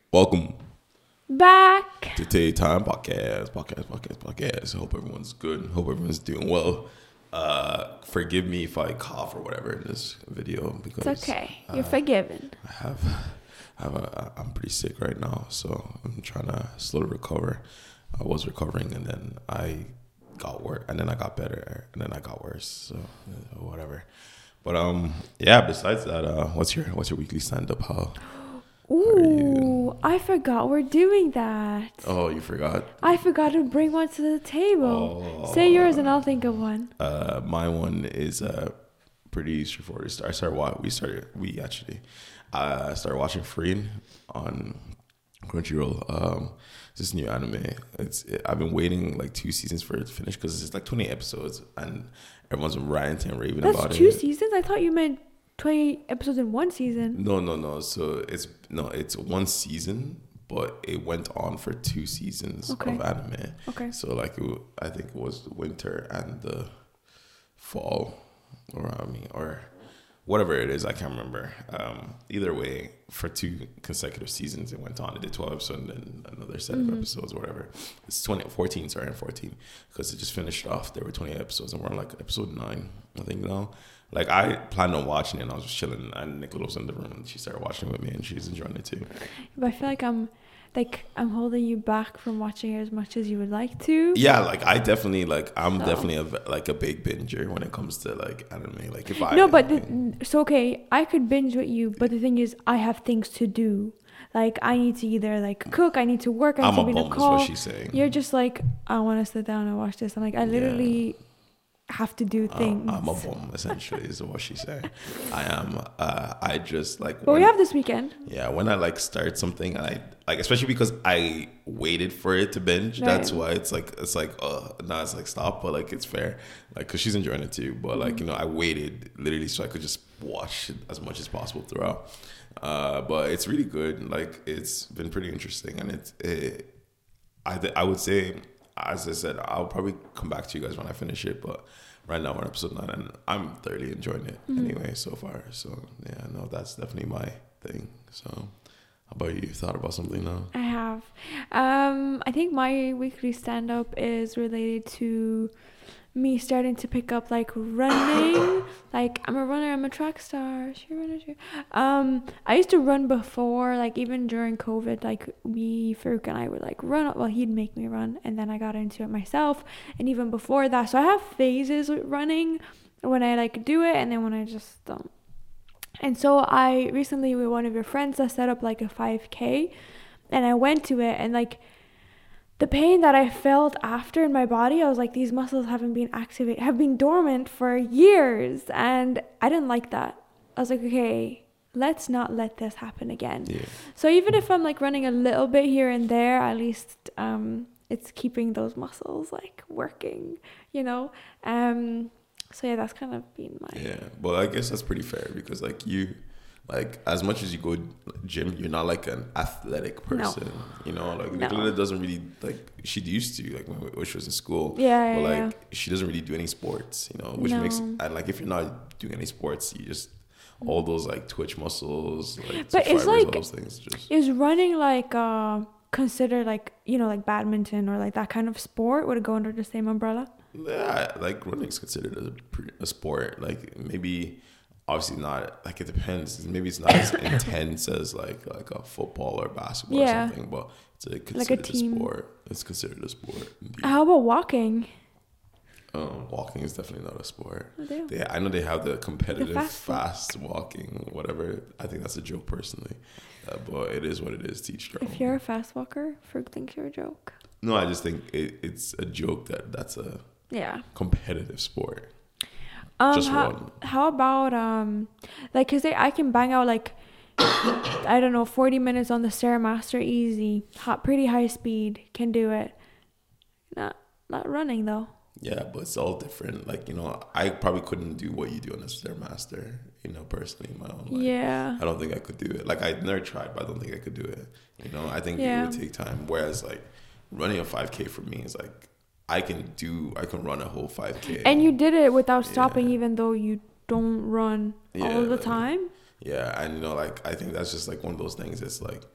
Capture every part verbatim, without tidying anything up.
Welcome Back. to Tay Time Podcast, Podcast, Podcast, Podcast. Hope everyone's good. Hope everyone's doing well. Uh, forgive me if I cough or whatever in this video because It's okay. You're uh, forgiven. I have, I have a, I'm pretty sick right now, so I'm trying to slowly recover. I was recovering and then I got worse, and then I got better, and then I got worse. So uh, whatever. But um, yeah. Besides that, uh, what's your what's your weekly stand up? How? Ooh, I forgot we're doing that. Oh, you forgot. I forgot to bring one to the table. Oh. Say yours and I'll think of one. Uh, my one is uh pretty straightforward. I started wa- we started we actually uh started watching Free on Crunchyroll. Um, it's this new anime. It's it, I've been waiting like two seasons for it to finish because it's like twenty episodes and everyone's ranting and raving That's about two it. seasons? I thought you meant twenty episodes in one season. No, no, no. So it's no, it's one season, but it went on for two seasons Okay. of anime. Okay. So like it, w- I think it was the winter and the fall, or I mean, or whatever it is. I can't remember. Um, either way, for two consecutive seasons, it went on. It did twelve episodes and then another set Mm-hmm. of episodes, whatever. It's twenty, fourteen, sorry, and fourteen, because it just finished off. There were twenty episodes, and we're on like episode nine, I think now. Like I planned on watching it, and I was just chilling, and Nicola was in the room, and she started watching it with me, and she's enjoying it too. But I feel like I'm like I'm holding you back from watching it as much as you would like to. Yeah, like I definitely like I'm So. definitely a, like a big binger when it comes to like anime. Like if I No, but the, so okay, I could binge with you, but the thing is, I have things to do. Like I need to either like cook, I need to work, I need I'm to a be in a bum, is call. what she's saying. You're just like, I want to sit down and watch this. I'm like, I literally have to do things. Uh, I'm a bum, essentially, is what she's saying. I am. Uh, I just like. But when, we have this weekend. Yeah, when I like start something, and I like, especially because I waited for it to binge. Right. That's why it's like it's like uh now it's like stop, but like it's fair, like because she's enjoying it too. But like you know, I waited literally so I could just watch it as much as possible throughout. Uh, but it's really good. Like it's been pretty interesting, and it's it, I th- I would say, as I said, I'll probably come back to you guys when I finish it. But right now we're on episode nine, and I'm thoroughly enjoying it Mm-hmm. anyway so far. So yeah, no, that's definitely my thing. So how about you? You thought about something now? I have. Um, I think my weekly stand up is related to me starting to pick up like running. Like I'm a runner, I'm a track star. Sure, runner, sure. Um, I used to run before, like even during COVID. Like we, Farouk and I would like run. Well, he'd make me run, and then I got into it myself. And even before that, so I have phases with running. When I like do it, and then when I just don't. And so I recently with one of your friends, I set up like a five K, and I went to it, and like the pain that I felt after in my body, I was like, these muscles haven't been activated, have been dormant for years, and I didn't like that. I was like, okay, let's not let this happen again. Yeah. So even if I'm like running a little bit here and there, at least um, it's keeping those muscles like working, you know. Um, so yeah, that's kind of been my Yeah. Well, I guess that's pretty fair because like you, like as much as you go gym, you're not like an athletic person. You know, like No. Nicola doesn't really like she used to like when, when she was in school. Yeah, But yeah, like she doesn't really do any sports. You know, which No. makes and like if you're not doing any sports, you just all those like twitch muscles, like But it's fibers, like- all those things. Just Is running like uh considered like, you know, like badminton or like that kind of sport? Would it go under the same umbrella? yeah, like running's considered a, pre- a sport. Like maybe. Obviously not, like it depends. Maybe it's not as intense as like like a football or basketball Yeah. or something, but it's a, Like a considered a, team. sport. It's considered a sport. indeed. How about walking? Um, walking is definitely not a sport. Oh, damn. They, I know they have the competitive fast fast, walk. walking, whatever. I think that's a joke personally, uh, but it is what it is. Teach their If own. you're a fast walker, Farouk thinks you're a joke. No, I just think it, it's a joke that that's a Yeah. competitive sport. Um, Just how, one. how about um, like, cause they, I can bang out like, I don't know, forty minutes on the Stairmaster easy, hot, pretty high speed, can do it. Not, not running though. Yeah, but it's all different. Like, you know, I probably couldn't do what you do on a Stairmaster, you know, personally in my own life. Yeah. I don't think I could do it. Like, I never tried, but I don't think I could do it. You know, I think Yeah. it would take time. Whereas, like, running a five K for me is like, I can do, I can run a whole five K. And you did it without stopping, Yeah. even though you don't run Yeah, all the like- time. Yeah, and, you know, like, I think that's just, like, one of those things. It's like,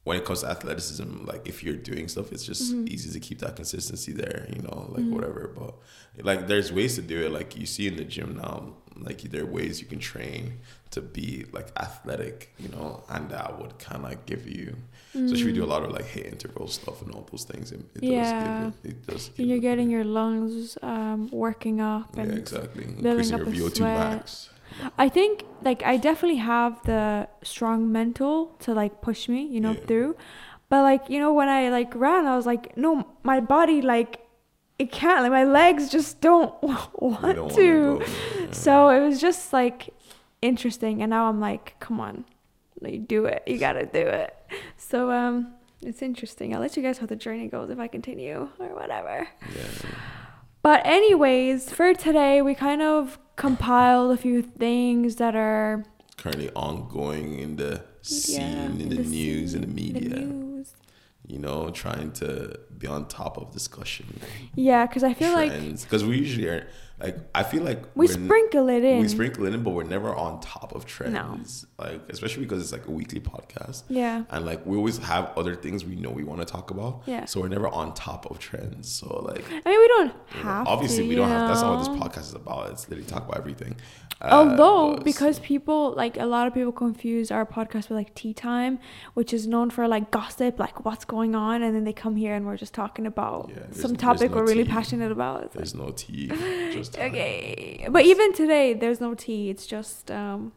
when it comes to athleticism, like if you're doing stuff, it's just Mm-hmm. easy to keep that consistency there, you know, like Mm-hmm. whatever. But like there's ways to do it. Like you see in the gym now, like there are ways you can train to be like athletic, you know, and that would kind of give you. Mm-hmm. So should we do a lot of like hit interval stuff and all those things? It, it Yeah. does give it, it does. Give And you're it- getting your lungs um, working up yeah, and exactly. building Increasing up your a V O two sweat. max. I think like I definitely have the strong mental to like push me, you know, Yeah. through. But like, you know, when I like ran, I was like, no, my body like it can't, like my legs just don't want You don't to. wanna go, yeah. So it was just like interesting, and now I'm like, come on, like do it. You gotta do it. So um, it's interesting. I'll let you guys know how the journey goes if I continue or whatever. Yeah. But anyways, for today, we kind of compiled a few things that are Currently ongoing in the scene, yeah, in the, news, scene, in the media. the news. You know, trying to be on top of discussion. Yeah, because I feel like Because we usually are, like, I feel like we we're n- sprinkle it in. We sprinkle it in, but we're never on top of trends. Like, especially because it's like a weekly podcast. Yeah. And like, we always have other things we know we want to talk about. Yeah. So we're never on top of trends. So, like, I mean, we don't you know, have obviously, to, we don't you have, that's not what know? this podcast is about. It's literally talk about everything. Uh, Although, but- because people, like, a lot of people confuse our podcast with, like, Tea Time, which is known for, like, gossip, like, what's going on, and then they come here and we're just talking about Yeah, there's- some there's topic no we're really tea. passionate about. It's There's no tea. Just like, okay. But even today, there's no tea. It's just, um,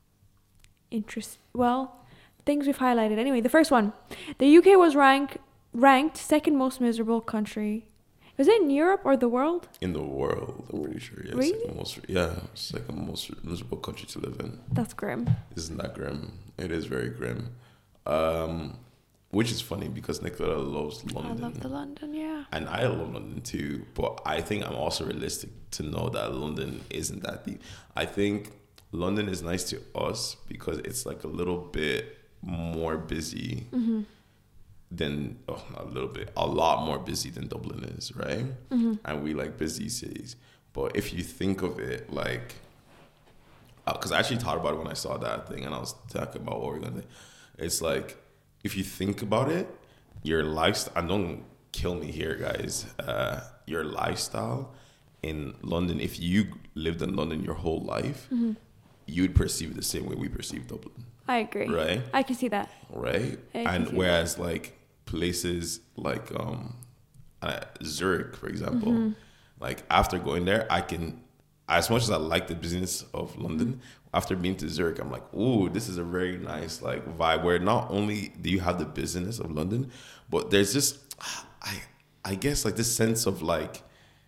interest, well, things we've highlighted. Anyway, the first one. The U K was ranked ranked second most miserable country. Was it in Europe or the world? in the world, I'm pretty sure. Yeah, Really? it's like the most, yeah, it's like the most miserable country to live in. That's grim. Isn't that grim? It is very grim. Um, which is funny because Nicola loves London. I love the London, yeah. And I love London too, but I think I'm also realistic to know that London isn't that deep. I think London is nice to us because it's like a little bit more busy Mm-hmm. than, oh, not a little bit, a lot more busy than Dublin is, right? Mm-hmm. And we like busy cities. But if you think of it like, because I actually thought about it when I saw that thing and I was talking about what we're going to do. It's like, if you think about it, your lifestyle, and don't kill me here, guys, uh, your lifestyle in London, if you lived in London your whole life, Mm-hmm. you'd perceive it the same way we perceive Dublin, I agree. right? I can see that. Right? I can And see whereas like places like um, uh, Zurich, for example, Mm-hmm. like after going there, I can, as much as I like the business of London, after being to Zurich, I'm like, ooh, this is a very nice like vibe where not only do you have the business of London, but there's just, I, I guess like this sense of like,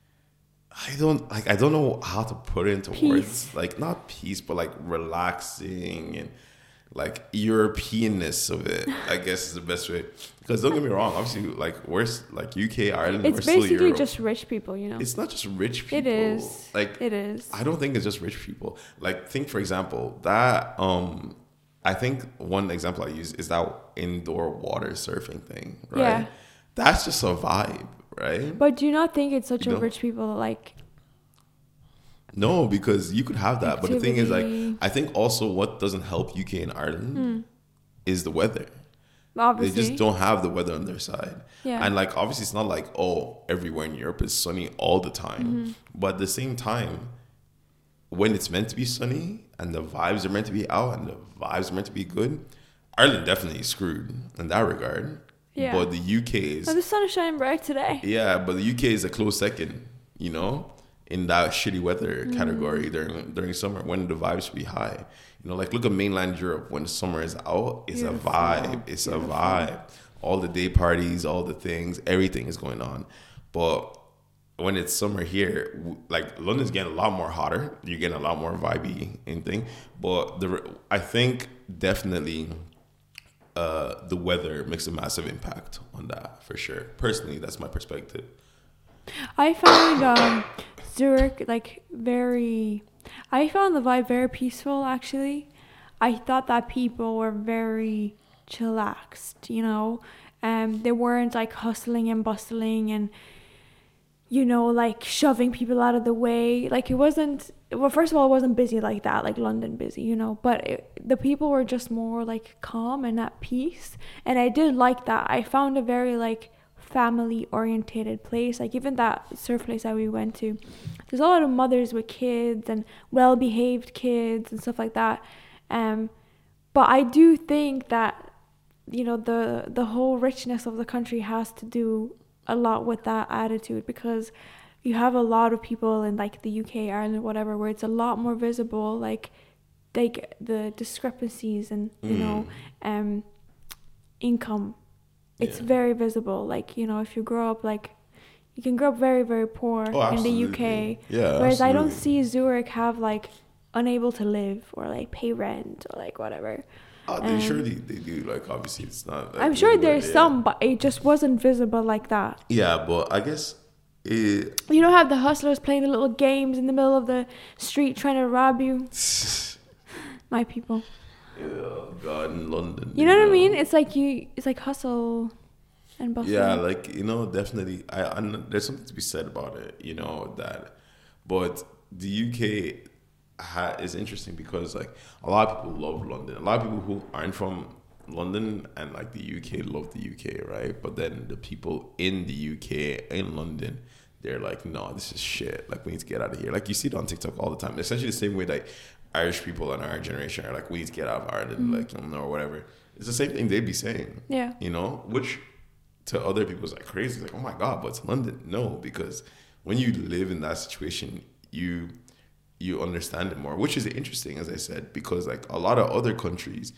I don't like, I don't know how to put it into Peace. words, like not peace, but like relaxing and like Europeanness of it, I guess is the best way. Because don't get me wrong, obviously, like we're like U K, Ireland, It's we're still basically Europe. just rich people, you know. It's not just rich people. It is. Like It is. I don't think it's just rich people. Like think for example that um, I think one example I use is that indoor water surfing thing, right? Yeah. That's just a vibe, right? But do you not think it's such You a know? rich people like? No, because you could have that, but the thing is, like, Activity. I think also what doesn't help U K and Ireland is the weather. Obviously. They just don't have the weather on their side. Yeah. And like obviously it's not like, oh, everywhere in Europe is sunny all the time. Mm-hmm. But at the same time, when it's meant to be sunny and the vibes are meant to be out and the vibes are meant to be good, Ireland definitely is screwed in that regard. Yeah. But the U K is Oh, the sun is shining bright today. yeah, but the U K is a close second, you know, in that shitty weather category during during summer when the vibes should be high. You know, like look at mainland Europe when summer is out, it's Beautiful. a vibe. It's Beautiful. a vibe. All the day parties, all the things, everything is going on. But when it's summer here, w- like London's getting a lot more hotter. You're getting a lot more vibey and thing. But the I think definitely uh, the weather makes a massive impact on that for sure. Personally, that's my perspective. I found um, Zurich like very. I found the vibe very peaceful. Actually, I thought that people were very chillaxed. You know, um, they weren't like hustling and bustling and, you know, like shoving people out of the way. Like it wasn't well, first of all, it wasn't busy like that, like London busy, you know, but it, the people were just more like calm and at peace. And I did like that. I found a very like family orientated place. Like even that surf place that we went to, there's a lot of mothers with kids and well behaved kids and stuff like that. Um, but I do think that, you know, the the whole richness of the country has to do a lot with that attitude, because you have a lot of people in like the U K, Ireland, whatever, where it's a lot more visible, like like the discrepancies and, you mm. know, um, income. It's yeah. very visible. Like, you know, if you grow up like, you can grow up very, very poor oh, in the U K. Yeah, whereas absolutely. I don't see Zurich have like unable to live or like pay rent or like whatever. Oh, they um, surely they do. Like obviously it's not. Like, I'm sure there's yeah. some, but it just wasn't visible like that. Yeah, but I guess it, you don't have the hustlers playing the little games in the middle of the street trying to rob you. My people. Oh God, in London. You know, you know what I mean? It's like you. It's like hustle and bustle. Yeah, like you know, definitely. I, I there's something to be said about it. You know that, but the U K ha, is interesting because like a lot of people love London. A lot of people who aren't from London and like the U K love the U K, right? But then the people in the U K in London, they're like, no, this is shit. Like we need to get out of here. Like you see it on TikTok all the time. Essentially the same way like Irish people in our generation are like, we need to get out of Ireland, mm-hmm. like, you know, or whatever. It's the same thing they'd be saying. Yeah. You know, which to other people is like crazy. It's like, oh my God, but it's London. No, because when you live in that situation, you you understand it more, which is interesting, as I said, because like a lot of other countries,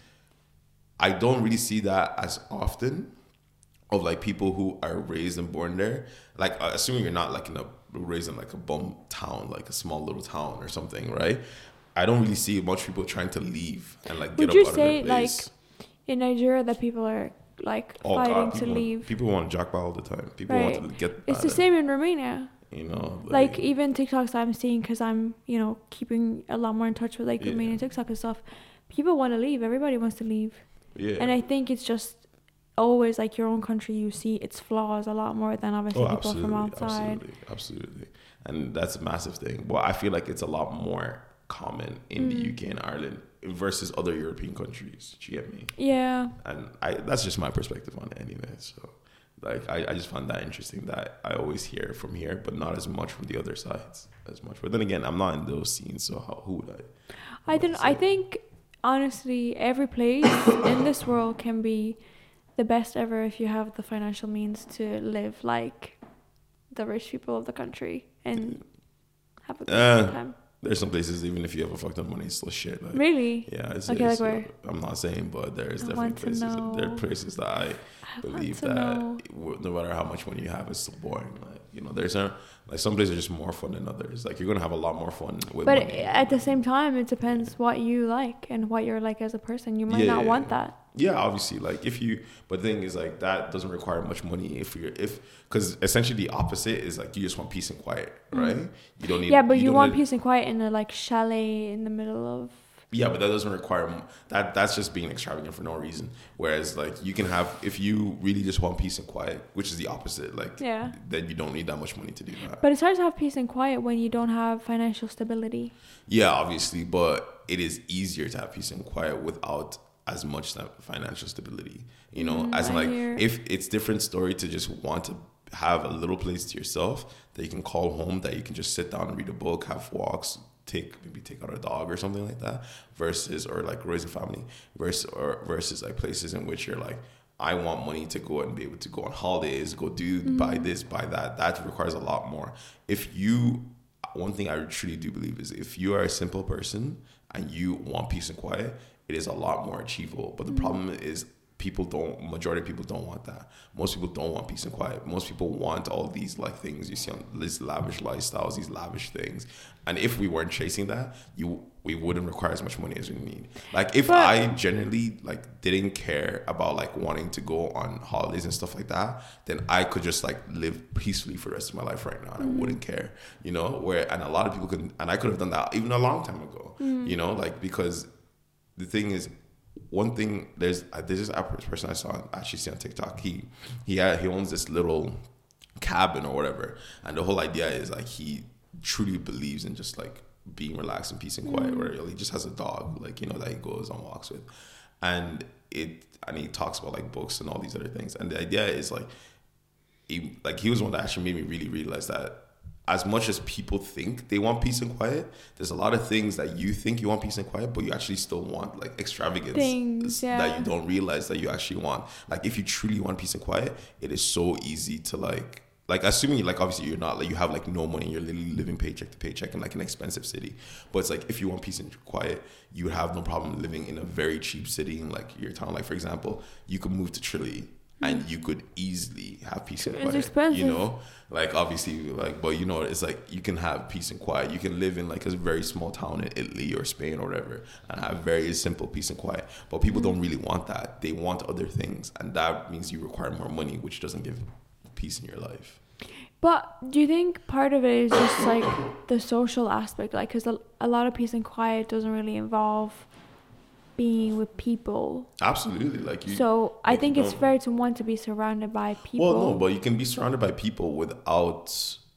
I don't really see that as often of like people who are raised and born there. Like, assuming you're not like in a raised in like a bum town, like a small little town or something, right? I don't really see much people trying to leave and like get Would up out you say of their place. Like in Nigeria that people are like oh, fighting God, to people, leave? People want to jackpot all the time. People right. want to get. It's the same in Romania. You know, like, like even TikToks I'm seeing, because I'm, you know, keeping a lot more in touch with like yeah. Romanian TikTok and stuff. People want to leave. Everybody wants to leave. Yeah. And I think it's just always like your own country. You see its flaws a lot more than obviously oh, people from outside. Absolutely, absolutely, and that's a massive thing. But I feel like it's a lot more common in mm. the U K and Ireland versus other European countries. Do you get me? Yeah. And I that's just my perspective on it anyway. So. Like, I, I just find that interesting that I always hear from here, but not as much from the other sides as much. But then again, I'm not in those scenes, so how, who would I? I don't. I think, honestly, every place in this world can be the best ever if you have the financial means to live like the rich people of the country and have a good uh, time. There's some places, even if you have a fucked up money, it's still shit. Like, really? Yeah. It's, okay, it's, like where? I'm not saying, but there's I definitely places. Know. There are places that I, I believe that know. no matter how much money you have, it's still boring. Like, you know, there's a, like some places are just more fun than others. Like you're gonna have a lot more fun with but money. At the same time, it depends yeah. what you like and what you're like as a person. You might yeah, not yeah, want yeah. that. Yeah, obviously, like if you, but the thing is like that doesn't require much money if you're, if, because essentially the opposite is like you just want peace and quiet, right? Mm. You don't need. Yeah, but you, you want need, peace and quiet in a like chalet in the middle of. Yeah, but that doesn't require that. That's just being extravagant for no reason. Whereas, like, you can have if you really just want peace and quiet, which is the opposite. Like, yeah, then you don't need that much money to do that. But it's hard to have peace and quiet when you don't have financial stability. Yeah, obviously, but it is easier to have peace and quiet without as much financial stability. You know, mm, as in, like hear. If it's different story to just want to have a little place to yourself that you can call home, that you can just sit down and read a book, have walks. Take maybe take out a dog or something like that, versus or like raise a family, versus or versus like places in which you're like, I want money to go and be able to go on holidays, go do mm-hmm. buy this, buy that. That requires a lot more. If you, one thing I truly do believe is if you are a simple person and you want peace and quiet, it is a lot more achievable. But the mm-hmm. problem is people don't, majority of people don't want that. Most people don't want peace and quiet. Most people want all these like things you see on these lavish lifestyles, these lavish things. And if we weren't chasing that, you we wouldn't require as much money as we need. Like if but, I genuinely like didn't care about like wanting to go on holidays and stuff like that, then I could just like live peacefully for the rest of my life right now, and mm-hmm. I wouldn't care. You know, where and a lot of people could, and I could have done that even a long time ago. Mm-hmm. You know, like because the thing is. One thing, there's uh, there's this person I saw actually see on TikTok. He he had, he owns this little cabin or whatever, and the whole idea is like he truly believes in just like being relaxed and peace and quiet, mm. or he just has a dog, like, you know, that he goes on walks with, and it and he talks about like books and all these other things. And the idea is like, he like he was one that actually made me really realize that as much as people think they want peace and quiet, there's a lot of things that you think you want peace and quiet, but you actually still want like extravagance things, yeah. that you don't realize that you actually want. Like if you truly want peace and quiet, it is so easy to like, like assuming like obviously you're not like you have like no money, you're literally living paycheck to paycheck in like an expensive city. But it's like if you want peace and quiet, you would have no problem living in a very cheap city in like your town. Like for example, you could move to Chile and you could easily have peace and quiet. It's expensive. You know? Like obviously like but you know it's like you can have peace and quiet. You can live in like a very small town in Italy or Spain or whatever and have very simple peace and quiet. But people mm-hmm. don't really want that. They want other things, and that means you require more money, which doesn't give peace in your life. But do you think part of it is just like the social aspect? Like, because a, a lot of peace and quiet doesn't really involve being with people. Absolutely. Like you, so I like think you it's don't. fair to want to be surrounded by people. Well, no, but you can be surrounded by people without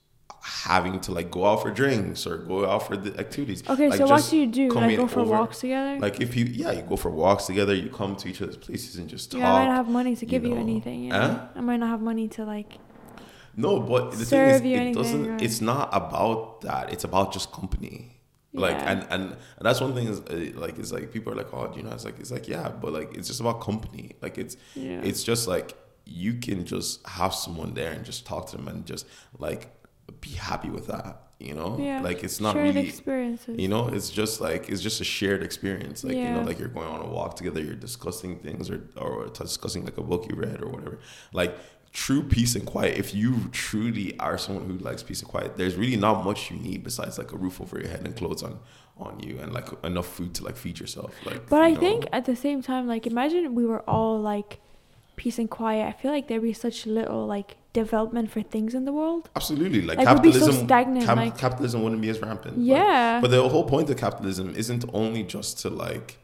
having to like go out for drinks or go out for the activities. Okay, like, so what do you do? Like go for over, walks together? Like if you, yeah, you go for walks together, you come to each other's places and just talk. Yeah, I might not have money to give you, know. you anything. You know? Huh? I might not have money to like... No, but the Serve thing is, it anything, doesn't. right? It's not about that. It's about just company. Yeah. Like and, and and that's one thing is uh, like it's like people are like, oh, you know, it's like it's like yeah, but like it's just about company. Like it's yeah. it's just like you can just have someone there and just talk to them and just like be happy with that. You know, yeah. like it's not shared really experiences. You know, it's just like it's just a shared experience. Like yeah. you know, like you're going on a walk together, you're discussing things or or discussing like a book you read or whatever. Like. True peace and quiet, if you truly are someone who likes peace and quiet, there's really not much you need besides like a roof over your head and clothes on on you and like enough food to like feed yourself. Like, but I know. think at the same time, like imagine we were all like peace and quiet. I feel like there'd be such little like development for things in the world. Absolutely, like, like capitalism would be so stagnant, cap- like, capitalism wouldn't be as rampant. Yeah, but, but the whole point of capitalism isn't only just to like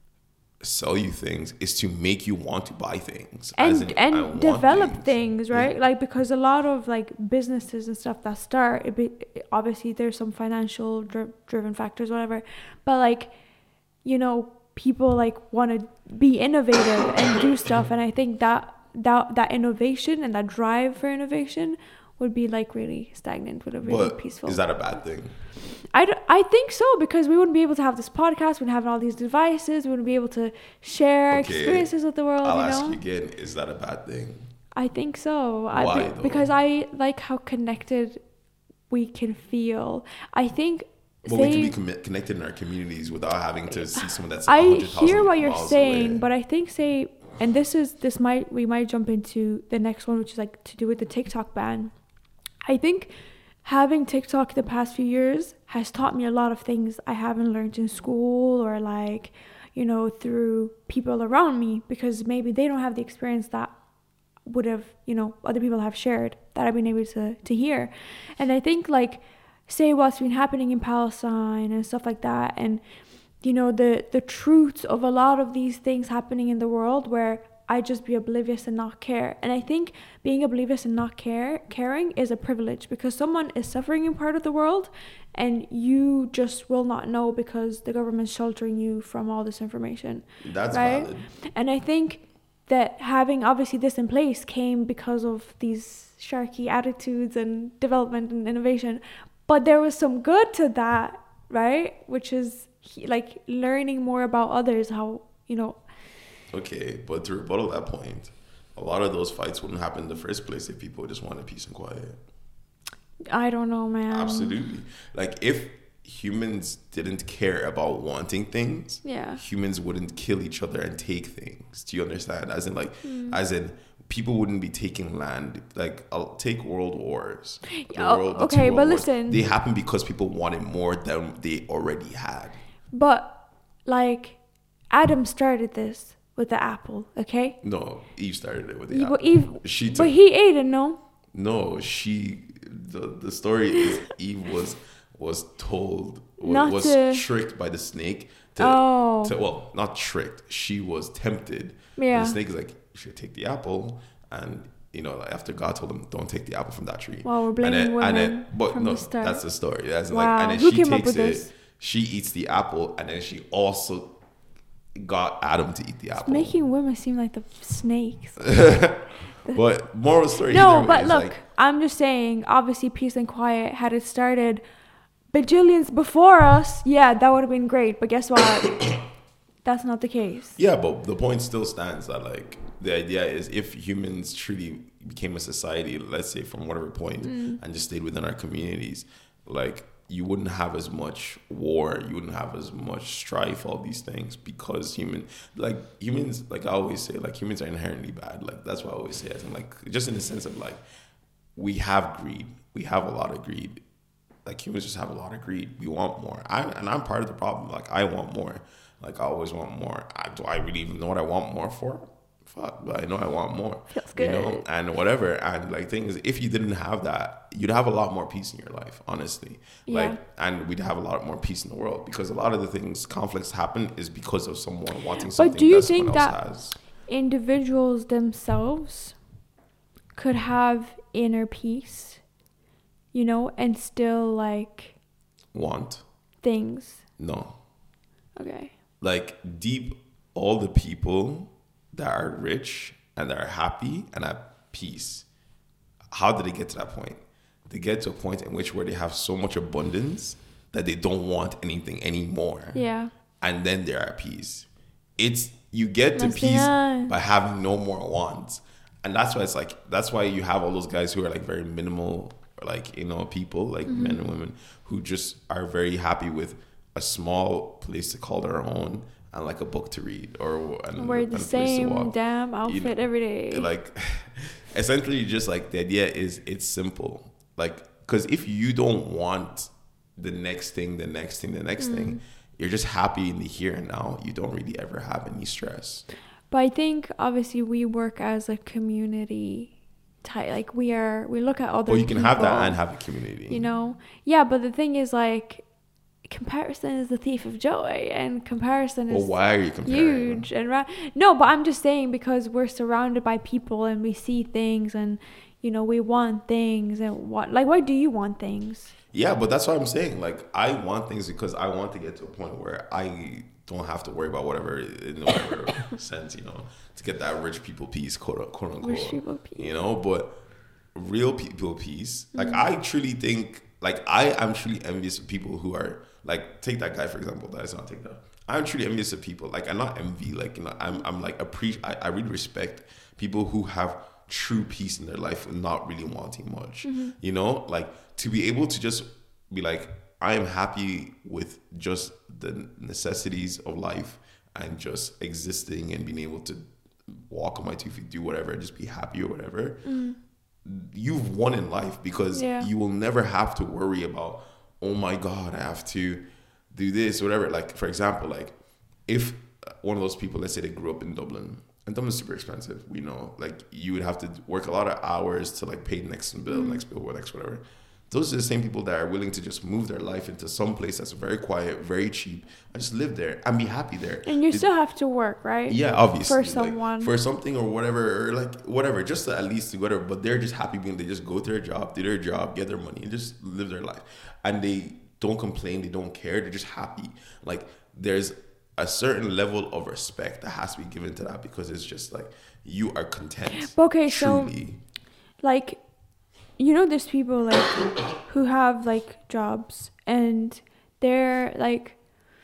sell you things, is to make you want to buy things and in, and develop things, things right? Yeah. Like because a lot of like businesses and stuff that start it be, obviously there's some financial dri- driven factors whatever, but like you know people like want to be innovative and do stuff, and I think that that that innovation and that drive for innovation would be like really stagnant, would have really but peaceful. Is that a bad thing? I, d- I think so, because we wouldn't be able to have this podcast, we wouldn't have all these devices, we wouldn't be able to share okay. experiences with the world. I'll you know? ask you again, is that a bad thing? I think so. Why I, though? Because I like how connected we can feel. I think But say, we can be com- connected in our communities without having to see someone that's I one hundred thousand hear what you're miles saying, away. but I think say, and this is, this might, we might jump into the next one, which is like to do with the TikTok ban. I think having TikTok the past few years has taught me a lot of things I haven't learned in school or like, you know, through people around me, because maybe they don't have the experience that would have, you know, other people have shared that I've been able to, to hear. And I think like, say what's been happening in Palestine and stuff like that. And, you know, the, the truths of a lot of these things happening in the world where I just be oblivious and not care. And I think being oblivious and not care, caring is a privilege, because someone is suffering in part of the world and you just will not know because the government's sheltering you from all this information. That's right? valid. And I think that having obviously this in place came because of these sharky attitudes and development and innovation. But there was some good to that, right? Which is like learning more about others, how, you know, okay, but to rebuttal that point, a lot of those fights wouldn't happen in the first place if people just wanted peace and quiet. I don't know, man. Absolutely. Like, if humans didn't care about wanting things, yeah, humans wouldn't kill each other and take things. Do you understand? As in, like, mm. as in, people wouldn't be taking land. Like, I'll take world wars. The oh, world, okay, world but wars, listen. They happen because people wanted more than they already had. But, like, Adam started this with the apple, okay? No, Eve started it with the Eve, apple. Eve, she took, but he ate it, no? No, she. The the story is Eve was was told not was to, tricked by the snake. To, oh. to well, not tricked. She was tempted. Yeah. And the snake is like, you should take the apple, and you know, like after God told him, don't take the apple from that tree. Wow, we're blaming and then, women and then, but from no, the start. that's the story. That's Wow. like, and then Who she came up takes with it. this? She eats the apple, and then she also got Adam to eat the apple. Making women seem like the snakes. But moral story. No, either but way is look, like, I'm just saying, obviously, peace and quiet, had it started bajillions before us, yeah, that would have been great. But guess what? That's not the case. yeah, but the point still stands that like the idea is if humans truly became a society, let's say from whatever point, Mm. and just stayed within our communities, like you wouldn't have as much war, you wouldn't have as much strife, all these things, because human, like humans, like I always say, like humans are inherently bad. Like that's what I always say, as in like just in the sense of like we have greed, we have a lot of greed. Like humans just have a lot of greed. We want more. I and I'm part of the problem. Like I want more. Like I always want more. I, do I really even know what I want more for? Fuck, but I know I want more. Feels good. You know, and whatever. And like things, if you didn't have that, you'd have a lot more peace in your life, honestly. Yeah. Like, and we'd have a lot more peace in the world because a lot of the things conflicts happen is because of someone wanting something. But do you that someone think else that has. individuals themselves could have inner peace, you know, and still like Want? things? No. Okay. Like deep, all the people that are rich and that are happy and at peace, how did they get to that point? They get to a point in which where they have so much abundance that they don't want anything anymore. Yeah. And then they're at peace. It's you get to That's peace the- by having no more wants. And that's why it's like that's why you have all those guys who are like very minimal, like, you know, people, like Mm-hmm. men and women who just are very happy with a small place to call their own and like a book to read or and, Wear and the a place to same walk. damn outfit You know, every day. Like essentially just like the idea is it's simple. Like because if you don't want the next thing, the next thing, the next Mm. thing, you're just happy in the here and now. You don't really ever have any stress. But I think obviously we work as a community type. Like we are, we look at other. Well, you can have that people, and have a community. You know, yeah. But the thing is, like, comparison is the thief of joy, and comparison Well, is why are you comparing? huge and ra- no. But I'm just saying because we're surrounded by people and we see things, and you know we want things and what. Like, why do you want things? Yeah, but that's what I'm saying. Like, I want things because I want to get to a point where I don't have to worry about whatever, in whatever sense, you know, to get that rich people peace, quote, quote unquote. Rich people peace. You know, but real people peace. Like, Mm. I truly think, like, I am truly envious of people who are, like, take that guy, for example, that is not take that. I'm truly envious of people. Like, I'm not envy. Like, you know, I'm, I'm like, appreciate, I, I really respect people who have true peace in their life and not really wanting much. Mm-hmm. You know, like, to be able to just be like, I am happy with just the necessities of life and just existing and being able to walk on my two feet, do whatever, just be happy or whatever. Mm. You've won in life because Yeah. you will never have to worry about, oh my God, I have to do this, whatever. Like, for example, like if one of those people, let's say they grew up in Dublin, and Dublin's super expensive, we know, like you would have to work a lot of hours to like pay the next bill, Mm. next bill, or next whatever. Those are the same people that are willing to just move their life into some place that's very quiet, very cheap, and just live there and be happy there. And you It- still have to work, right? yeah, obviously. For like, someone. for something or whatever, or like whatever, just to at least do whatever. But they're just happy being, they just go to their job, do their job, get their money, and just live their life. And they don't complain, they don't care, they're just happy. Like there's a certain level of respect that has to be given to that because it's just like you are content. Okay, so truly. like you know there's people like who have like jobs and they're like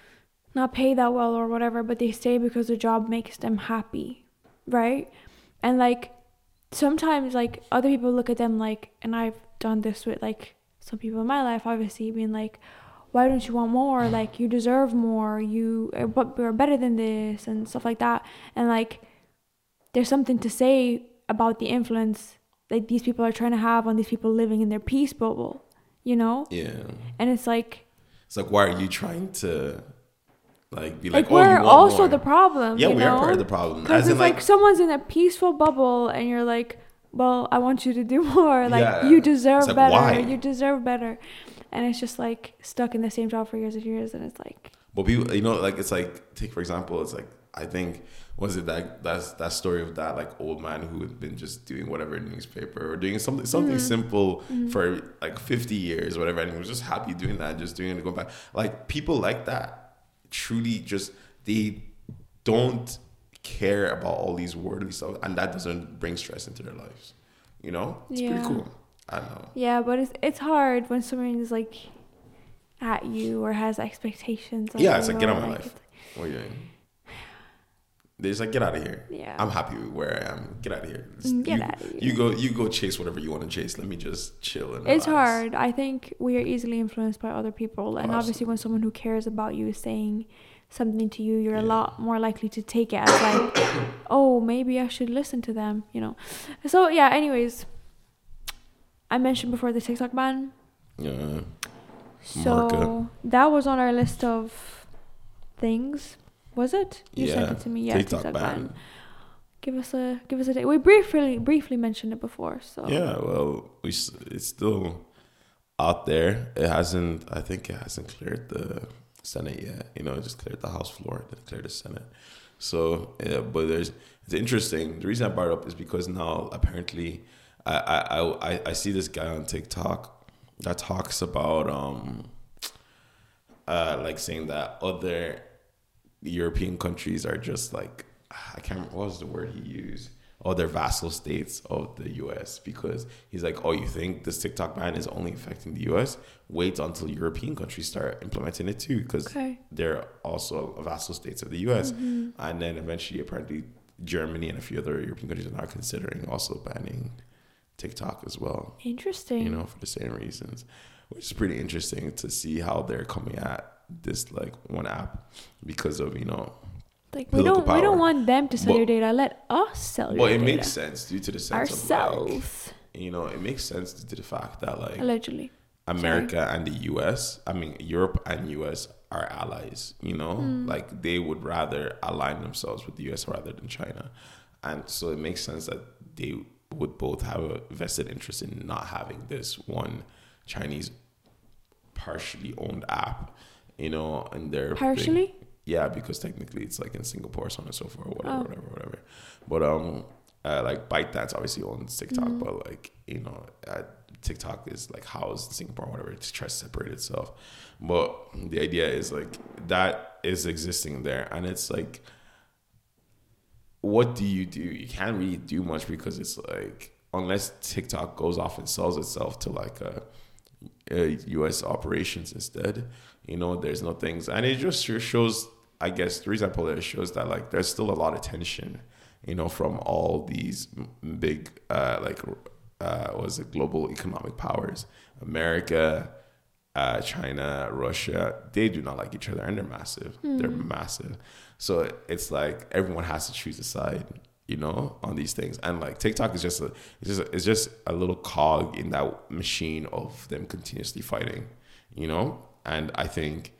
not paid that well or whatever, but they stay because the job makes them happy, right? And like sometimes like other people look at them like, and I've done this with like some people in my life, obviously, being like, why don't you want more? Like you deserve more, you are, but you're better than this and stuff like that. And like there's something to say about the influence like these people are trying to have on these people living in their peace bubble, you know? Yeah. And it's like, It's like, why are you trying to like be like, like oh, we're you want also more? the problem. Yeah, you we know? are part of the problem. Because As it's in, like, like, someone's in a peaceful bubble and you're like, well, I want you to do more. Like Yeah. you deserve It's like, better. why? You deserve better. And it's just like stuck in the same job for years and years. And it's like, but people, you know, like it's like, take for example, it's like I think was it that that's that story of that like old man who had been just doing whatever in the newspaper or doing something something Mm-hmm. simple Mm-hmm. for like fifty years, whatever, and he was just happy doing that, just doing it and going back. Like people like that truly just they don't care about all these worldly stuff, and that doesn't bring stress into their lives. You know, it's Yeah. pretty cool. I don't know. Yeah, but it's it's hard when someone is like at you or has expectations. Of Yeah, it's you like get or, on my like, life. What are you doing? They're just like, get out of here. Yeah. I'm happy with where I am. Get out of here. Mm, get you, outta here. You go. You go chase whatever you want to chase. Let me just chill and It's relax. hard. I think we are easily influenced by other people, and Oh, obviously, when someone who cares about you is saying something to you, you're a Yeah. lot more likely to take it as like, oh, maybe I should listen to them. You know. So yeah. Anyways, I mentioned before the TikTok ban. Yeah. So Marca. that was on our list of things. Was it? You Yeah. sent it to me. Yeah, TikTok, TikTok, ban. ban. Give us a give us a day. We briefly briefly mentioned it before. So Yeah. Well, we s- it's still out there. It hasn't. I think it hasn't cleared the Senate yet. You know, it just cleared the House floor. It didn't clear the Senate. So yeah, but there's it's interesting. The reason I brought it up is because now apparently I I I, I see this guy on TikTok that talks about um uh like saying that other European countries are just like I can't remember what was the word he used. Oh, they're vassal states of the U S because he's like, oh, you think this TikTok ban is only affecting the U S? Wait until European countries start implementing it too, because Okay. they're also vassal states of the U S. Mm-hmm. And then eventually, apparently, Germany and a few other European countries are now considering also banning TikTok as well. Interesting. You know, for the same reasons, which is pretty interesting to see how they're coming at this like one app because of you know. Like we political don't we don't power. want them to sell But- your data. Let us sell Well, your it data makes sense due to the sense of like, ourselves. you know, it makes sense due to the fact that like Allegedly. America and the U S, I mean Europe and U S are allies, you know? Hmm. Like they would rather align themselves with the U S rather than China. And so it makes sense that they would both have a vested interest in not having this one Chinese partially owned app, you know, and their Partially? yeah, because technically it's like in Singapore, so on and so forth, whatever, Oh. whatever, whatever. But um, uh, like ByteDance obviously owns TikTok, Mm. but like you know, uh, TikTok is like housed in Singapore, whatever. It tries to separate itself. But the idea is like that is existing there, and it's like, what do you do? You can't really do much because it's like unless TikTok goes off and sells itself to like a, a U S operations instead. You know, there's no things, and it just sure shows. I guess the reason I pull it, it shows that like there's still a lot of tension, you know, from all these m- big uh, like uh, what is it, global economic powers, America, uh, China, Russia. They do not like each other, and they're massive. They're massive. So it's like everyone has to choose a side, you know, on these things. And like TikTok is just a, it's just a, it's just a little cog in that machine of them continuously fighting, you know. And I think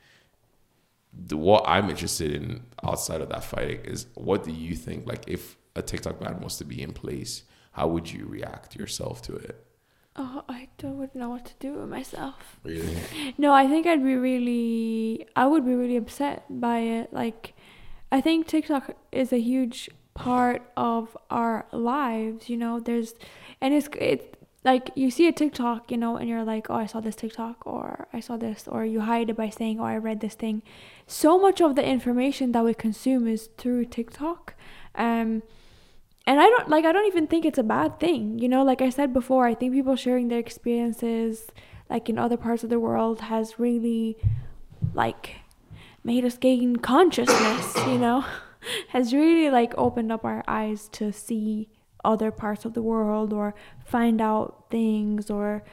the, what I'm interested in outside of that fighting is what do you think? Like, if a TikTok ban was to be in place, how would you react yourself to it? Oh, I don't would know what to do with myself. Really? No, I think I'd be really, I would be really upset by it. Like, I think TikTok is a huge part of our lives, you know, there's, and it's, it's like you see a TikTok, you know, and you're like, oh, I saw this TikTok, or I saw this, or you hide it by saying, oh, I read this thing. So much of the information that we consume is through TikTok. Um, and I don't like, I don't even think it's a bad thing. You know, like I said before, I think people sharing their experiences like in other parts of the world has really like made us gain consciousness, you know, has really like opened up our eyes to see other parts of the world or find out things, or,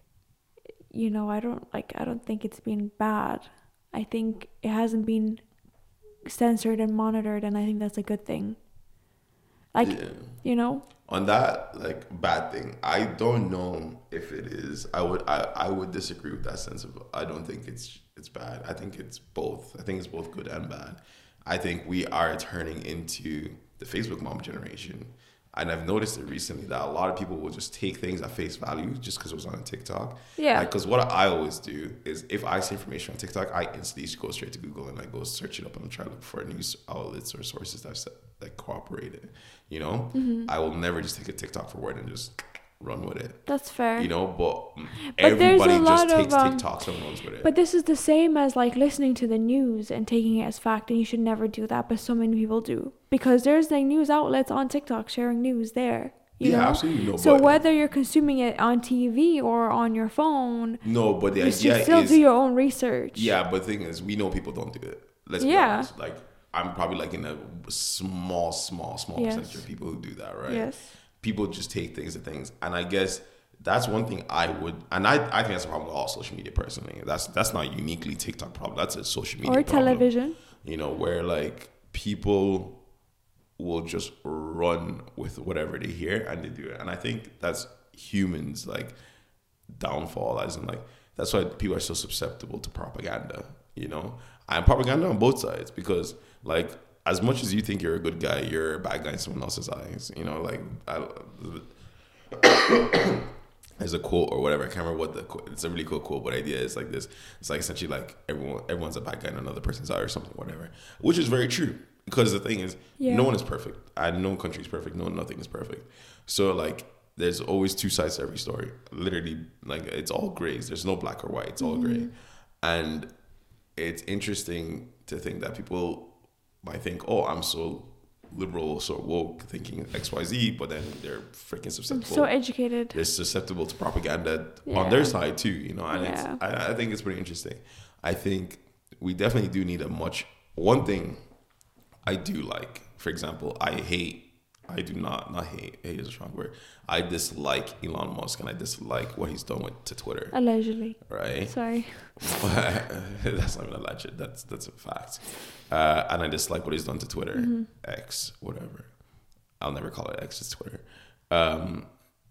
you know, I don't like, I don't think it's been bad. I think it hasn't been censored and monitored, and I think that's a good thing. Like, Yeah. you know, On that like bad thing, I don't know if it is. I would I, I would disagree with that sense of I don't think it's it's bad. I think it's both. I think it's both good and bad. I think we are turning into the Facebook mom generation. And I've noticed it recently that a lot of people will just take things at face value just because it was on TikTok. Yeah. Because like, what I always do is if I see information on TikTok, I instantly go straight to Google and I go search it up and try to look for news outlets or sources that that cooperate it. You know, mm-hmm. I will never just take a TikTok for word and just run with it. That's fair. You know, but, but everybody just of, takes um, TikToks and runs with it. But this is the same as like listening to the news and taking it as fact, and you should never do that. But so many people do because there's like news outlets on TikTok sharing news there. You yeah, know? absolutely. No, so but, whether you're consuming it on T V or on your phone, no, but the you idea should still is do your own research. Yeah, but the thing is, we know people don't do it. Let's be yeah. honest. Like, I'm probably like in a small, small, small yes. percentage of people who do that, right? Yes. People just take things and things, and I guess that's one thing I would, and I, I think that's a problem with all social media. Personally, that's that's not uniquely TikTok problem. That's a social media or problem, television. You know, where like people will just run with whatever they hear and they do it. And I think that's humans like downfall, as in like that's why people are so susceptible to propaganda, you know, and propaganda on both sides, because like as much as you think you're a good guy, you're a bad guy in someone else's eyes, you know, like I, there's a quote or whatever, I can't remember what the quote, it's a really cool quote, but the idea is like this, it's like essentially like everyone everyone's a bad guy in another person's eye or something, whatever, which is very true. Because the thing is, yeah. no one is perfect. And no country is perfect. No, nothing is perfect. So, like, there's always two sides to every story. Literally, like, it's all grays. There's no black or white. It's all mm-hmm. gray. And it's interesting to think that people might think, oh, I'm so liberal, so woke, thinking X, Y, Z, but then they're freaking susceptible. I'm so educated. They're susceptible to propaganda yeah. on their side, too, you know? And yeah. it's, I, I think it's pretty interesting. I think we definitely do need a much... One thing... I do like, for example, I hate, I do not, not hate, hate is a strong word. I dislike Elon Musk and I dislike what he's done with to Twitter. Allegedly. Right? Sorry. That's not even alleged. That's that's a fact. Uh, and I dislike what he's done to Twitter, mm-hmm. X, whatever. I'll never call it X, it's Twitter. Um,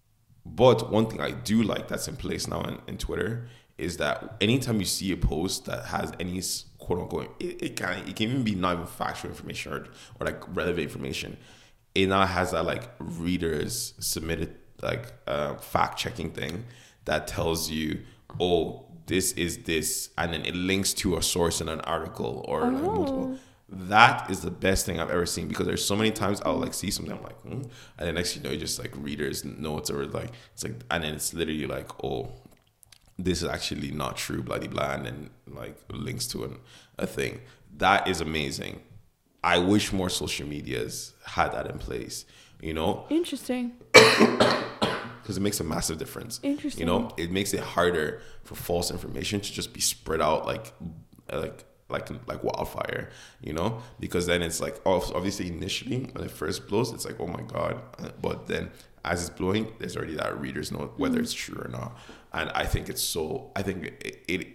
but one thing I do like that's in place now in, in Twitter is that anytime you see a post that has any quote unquote, it, it can it can even be not even factual information or, or like relevant information. It now has that like readers submitted like uh, fact checking thing that tells you, oh, this is this, and then it links to a source in an article or oh. like multiple. That is the best thing I've ever seen, because there's so many times I'll like see something, I'm like, hmm? And then next you know, you just like readers notes or like it's like, and then it's literally like, oh, this is actually not true, blah, blah, blah, and then like links to an, a thing. That is amazing. I wish more social medias had that in place, you know? Interesting. Because it makes a massive difference. Interesting. You know, it makes it harder for false information to just be spread out like, like, like, like wildfire, you know? Because then it's like, obviously initially when it first blows, it's like, oh my God. But then as it's blowing, there's already that readers know whether it's true or not. And I think it's so, I think it, it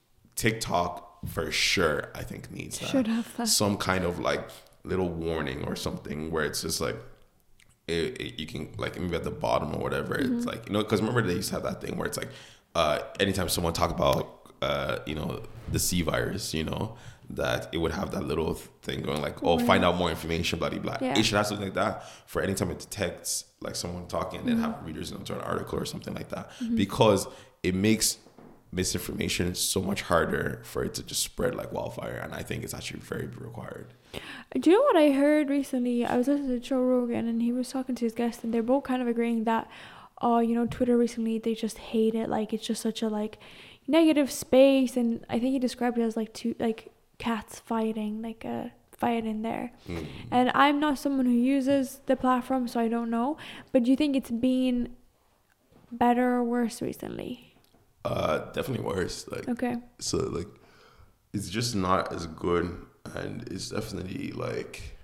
TikTok for sure, I think needs that. Should have that. Some kind of like little warning or something where it's just like, it, it, you can like maybe at the bottom or whatever. Mm-hmm. It's like, you know, because remember they used to have that thing where it's like, uh, anytime someone talk about, uh, you know, the C virus, you know, that it would have that little thing going like, oh, find out more information, blah, blah, blah. Yeah. It should have something like that for anytime it detects like someone talking and mm-hmm. then have readers into an article or something like that. Mm-hmm. Because it makes misinformation so much harder for it to just spread like wildfire. And I think it's actually very required. Do you know what I heard recently? I was listening to Joe Rogan and he was talking to his guest and they're both kind of agreeing that, oh, you know, Twitter recently, they just hate it. Like, it's just such a like negative space. And I think he described it as like two, like, cats fighting, like a fight in there. Mm. And I'm not someone who uses the platform, so I don't know. But do you think it's been better or worse recently? Uh, definitely worse. Like, okay. So like, it's just not as good, and it's definitely like.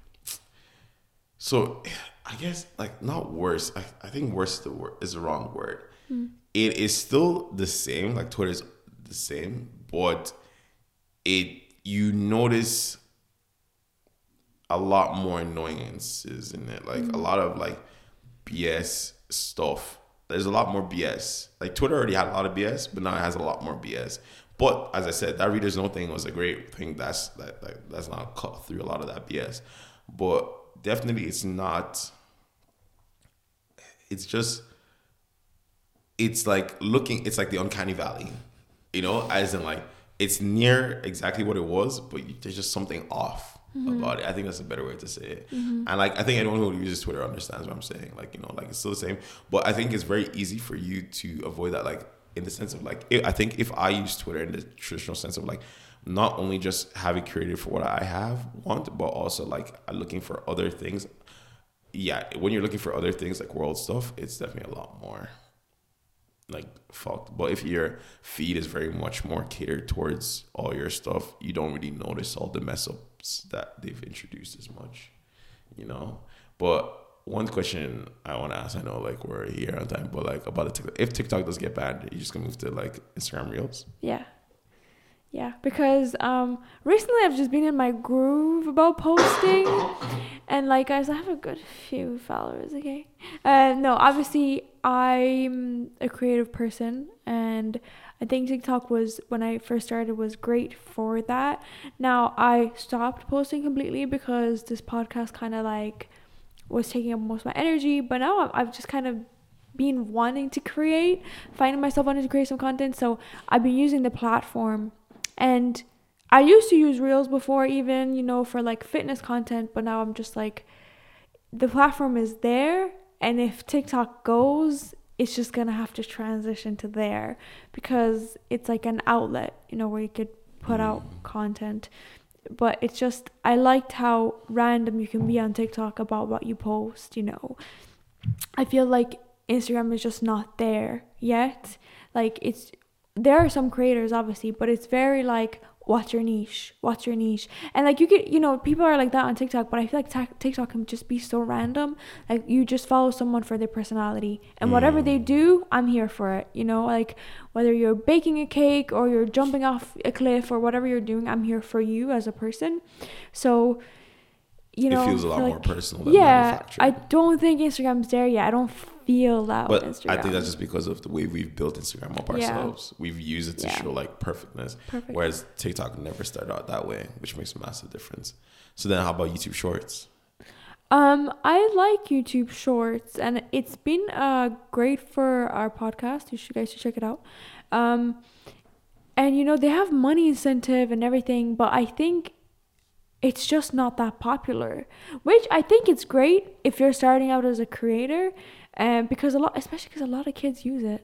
So, I guess like not worse. I, I think worse is the word is the wrong word. Mm. It is still the same. Like Twitter is the same, but it. You notice a lot more annoyances in it. Like mm-hmm. a lot of like B S stuff. There's a lot more B S. Like Twitter already had a lot of B S, but now it has a lot more B S. But as I said, that readers note thing was a great thing. That's that, that that's not cut through a lot of that B S. But definitely it's not it's just, it's like looking, it's like the uncanny valley, you know, as in like, it's near exactly what it was, but you, there's just something off mm-hmm. about it. I think that's a better way to say it. Mm-hmm. And like, I think anyone who uses Twitter understands what I'm saying. Like, you know, like it's still the same, but I think it's very easy for you to avoid that. Like in the sense of like, it, I think if I use Twitter in the traditional sense of like, not only just having created for what I have want, but also like looking for other things. Yeah. When you're looking for other things like world stuff, it's definitely a lot more like fucked. But if your feed is very much more catered towards all your stuff, you don't really notice all the mess ups that they've introduced as much, you know. But one question I want to ask, I know like we're here on time, but like about the TikTok, if TikTok does get banned, you just gonna move to like Instagram Reels? Yeah. Yeah, because um, recently I've just been in my groove about posting, and like guys, I have a good few followers. Okay, uh, no, obviously I'm a creative person, and I think TikTok was, when I first started, was great for that. Now I stopped posting completely because this podcast kind of like was taking up most of my energy, but now I've just kind of been wanting to create, finding myself wanting to create some content, so I've been using the platform. And I used to use Reels before, even, you know, for like fitness content, but now I'm just like, the platform is there, and if TikTok goes, it's just gonna have to transition to there, because it's like an outlet, you know, where you could put out content. But it's just, I liked how random you can be on TikTok about what you post, you know. I feel like Instagram is just not there yet. Like, it's, there are some creators obviously, but it's very like, what's your niche, what's your niche, and like you get, you know, people are like that on TikTok, but I feel like ta- TikTok can just be so random. Like you just follow someone for their personality, and mm. whatever they do, I'm here for it, you know. Like whether you're baking a cake or you're jumping off a cliff or whatever you're doing, I'm here for you as a person. So, you know, it feels a lot like, more personal than yeah, I don't think Instagram's there yet. I don't feel that but with Instagram. I think that's just because of the way we've built Instagram up ourselves. Yeah. We've used it to yeah. show like perfectness. Perfect. Whereas TikTok never started out that way, which makes a massive difference. So then how about YouTube Shorts? Um, I like YouTube Shorts, and it's been uh great for our podcast. You should guys should check it out. Um, and you know, they have money incentive and everything, but I think it's just not that popular, which I think it's great if you're starting out as a creator, um, because a lot, especially because a lot of kids use it.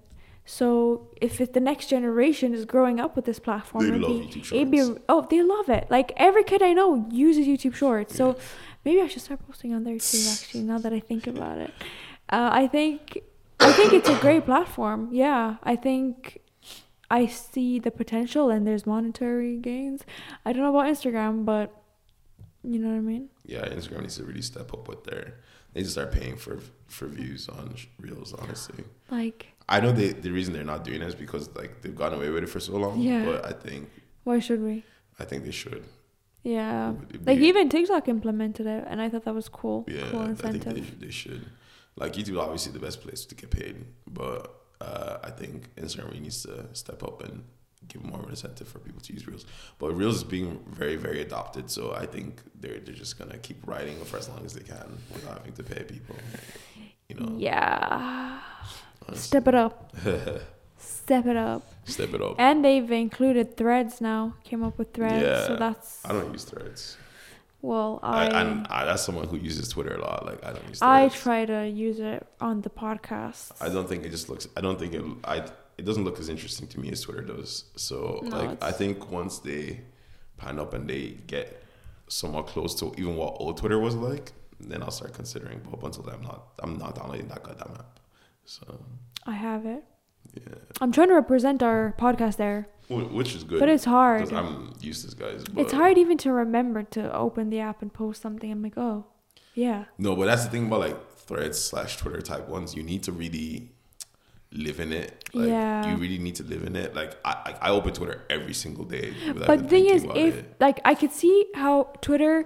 So if it, the next generation is growing up with this platform, they it'd love be, YouTube Shorts. It'd be, oh, they love it. Like every kid I know uses YouTube Shorts. Yeah. So maybe I should start posting on there too. Actually, now that I think about it, uh, I think I think it's a great platform. Yeah, I think I see the potential, and there's monetary gains. I don't know about Instagram, but you know what I mean? Yeah, Instagram needs to really step up with their. They just start paying for for views on Reels. Honestly, like I know they the reason they're not doing it is because like they've gotten away with it for so long. Yeah. But I think why should we? I think they should. Yeah, like even TikTok implemented it, and I thought that was cool. Yeah, cool incentive. I think they, they should. Like YouTube is obviously the best place to get paid, but uh, I think Instagram really needs to step up and give more of an incentive for people to use Reels. But Reels is being very, very adopted, so I think they're they're just gonna keep riding for as long as they can without having to pay people. You know? Yeah. Honestly. Step it up. Step it up. Step it up. And they've included Threads now. Came up with Threads, yeah, so that's. I don't use Threads. Well, I, I, and I that's someone who uses Twitter a lot. Like I don't use Threads. I try to use it on the podcast. I don't think it just looks. I don't think it. I. It doesn't look as interesting to me as Twitter does. So no, like I think once they pan up and they get somewhat close to even what old Twitter was like, then I'll start considering. But until then, I'm not. I'm not downloading that goddamn app. So I have it. Yeah. I'm trying to represent our podcast there. Which is good. But it's hard. I'm used to guys. But it's hard even to remember to open the app and post something. I'm like, oh, yeah. No, but that's the thing about like Threads slash Twitter type ones. You need to really live in it. Like, yeah. You really need to live in it. Like I, I open Twitter every single day. But the thing is, if it. like I could see how Twitter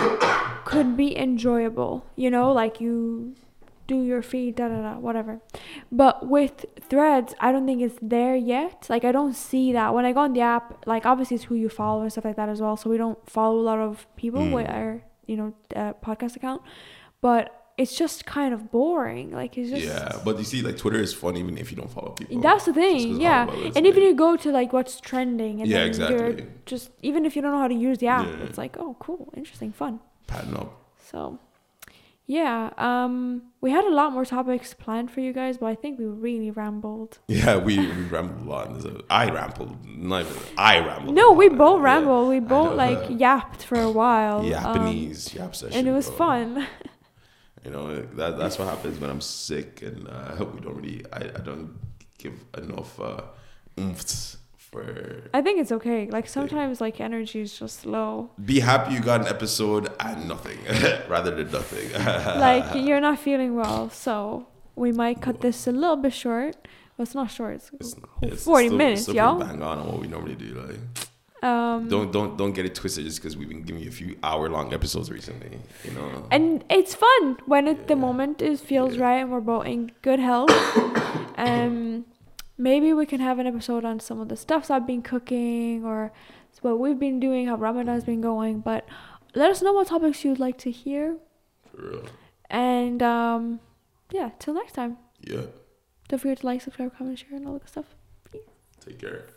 could be enjoyable. You know, like you do your feed, da da da, whatever. But with Threads, I don't think it's there yet. Like I don't see that when I go on the app. Like obviously it's who you follow and stuff like that as well. So we don't follow a lot of people mm. with our, you know, uh, podcast account. But it's just kind of boring. Like it's just yeah, but you see, like Twitter is fun even if you don't follow people. that's the Just 'cause thing, how yeah. well it's And even made. you go to like what's trending, and Yeah, then exactly. you're just even if you don't know how to use the app, Yeah. it's like, oh, cool, interesting, fun. Pattern up. So, yeah, um, we had a lot more topics planned for you guys, but I think we really rambled. Yeah, we, we rambled a lot. And so I rambled. Not even I rambled. No, a we lot. both Yeah. rambled. We I both know. like yapped for a while. um, Japanese yap session. and it was bro. fun. You know, that that's what happens when I'm sick, and uh, I hope we don't really. I, I don't give enough uh, oomph for. I think it's okay. Like sometimes, like energy is just low. Be happy you got an episode and nothing, rather than nothing. Like you're not feeling well, so we might cut this a little bit short. Well, it's not short. It's, It's, forty it's still, minutes, still y'all. pretty bang on on what we normally do. Like, Um, don't don't don't get it twisted just because we've been giving you a few hour long episodes recently. You know. and it's fun when at the Yeah. moment it feels Yeah. right and we're both in good health. um, maybe we can have an episode on some of the stuffs I've been cooking or what we've been doing, how Ramadan's been going. But let us know what topics you'd like to hear. For real. And um, yeah, till next time. Yeah. Don't forget to like, subscribe, comment, share, and all that good stuff. Take care.